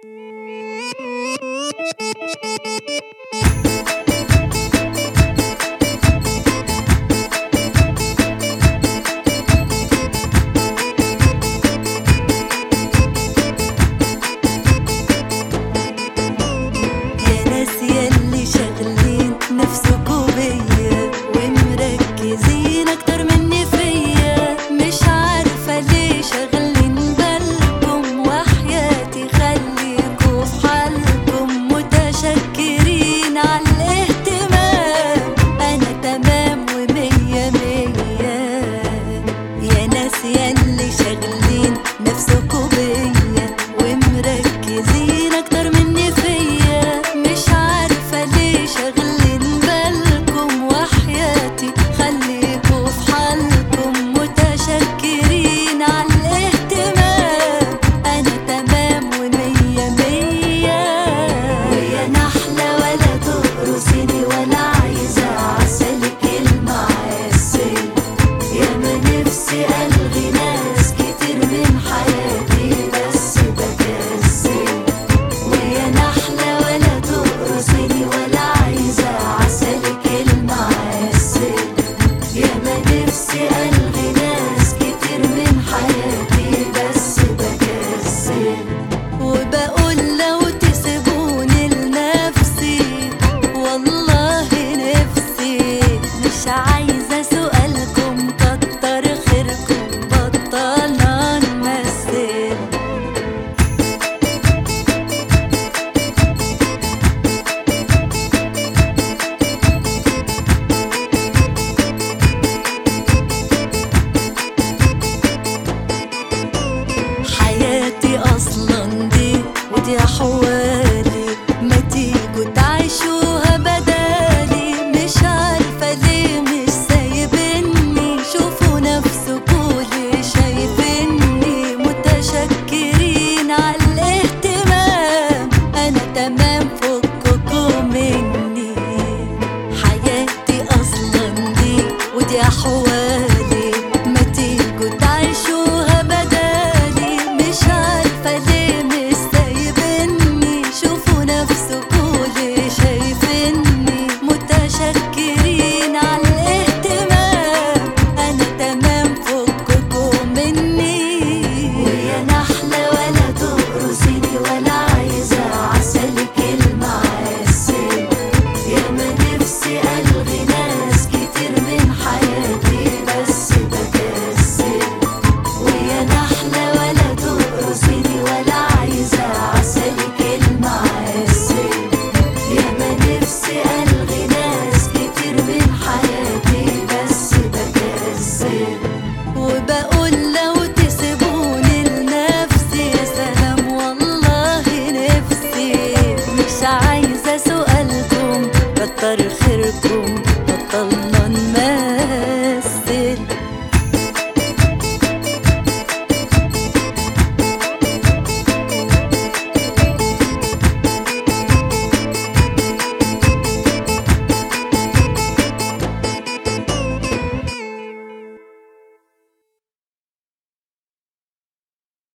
ودي أحوالي ما تيجوا تعيشوها بدالي. مش عارفة ليه مش سايبني، شوفوا نفسكوا ليه شايفيني. متشكرين على الاهتمام، أنا تمام فككوا مني. حياتي أصلا دي ودي أحوالي ما تيجوا تعيشوها بدالي. مش عارفة ليه مش سايبني، شوفوا نفسكوا ليه شايفيني. متشكرين على الاهتمام، أنا تمام فككوا مني. ويا نحلة ولا تقرصيني ولا عايزة عسلك المعسل. يا ما نفسي ألغي ناس كتير من حياتي بس بكسل. ويا نحلة ولا تقرصيني ولا عايزة عسلك المعسل. يا ما نفسي ألغي ناس كتير من حياتي بس بكسل. وبقول لو تسيبوني لنفسي يا سلام والله نفسي. مش عايزة سؤالكم كتر خيركم بطلنا نمال.